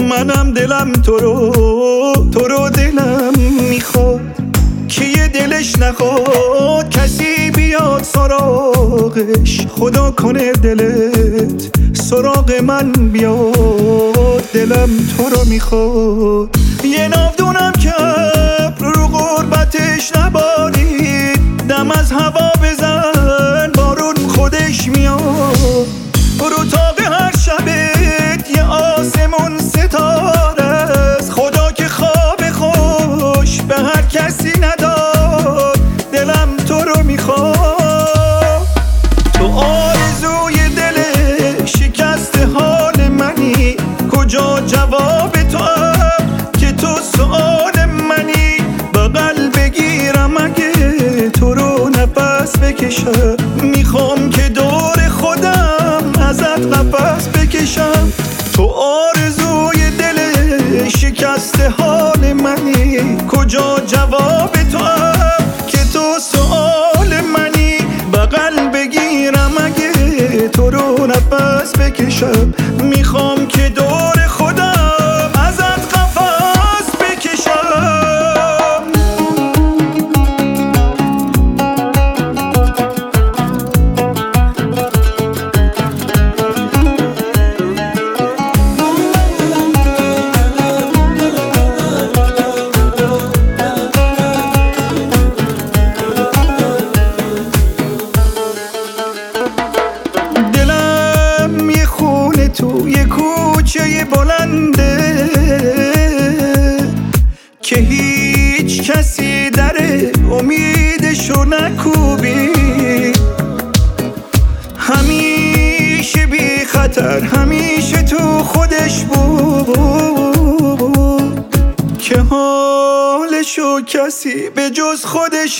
منم دلم تو رو دلم میخواد که یه دلش نخواد کسی بیاد سراغش. خدا کنه دلت سراغ من بیاد، دلم تو رو میخواد. یه ناودونم که رو غربتش نبارید، دم از هوا بزن بارون خودش میاد. رو تاق هر شبت یه آسمون ستاره است، خدا که خواب خوش به هر کسی نداد، دلم تو رو میخواد. تو آرزوی دل شکست حال منی، کجا جواب تو که تو سؤال منی. بغل بگیرم اگه تو رو نفس بکشم، میخوام که دور خودم ازت قفس بکشم. تو آرزوی دل شکست حال منی، کجا جواب تو که تو سؤال منی. بغل بگیرم اگه تو رو نفس بکشم، میخوام که دور خودم ازت قفس بکشم. توی کوچه بلنده که هیچ کسی در امیدشو نکوبی، همیشه بی خطر همیشه تو خودش بود که حالشو کسی به جز خودش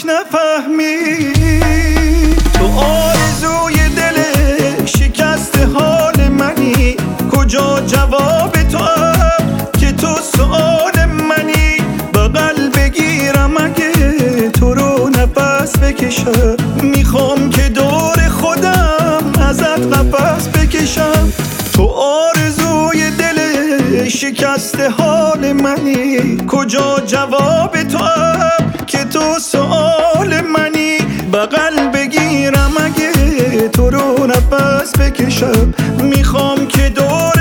نفهمید. تو آرزوی دل شکست حال منی، کجا جواب تو که تو سؤال منی. بغل بگیرم اگه تو رو نفس بکشم، میخوام که دور خودم ازت قفس بکشم. تو آرزوی دل شکست حال منی، کجا جواب تو که تو سؤال منی. بغل بگیرم اگه تو رو نفس بکشم، میخوام که دور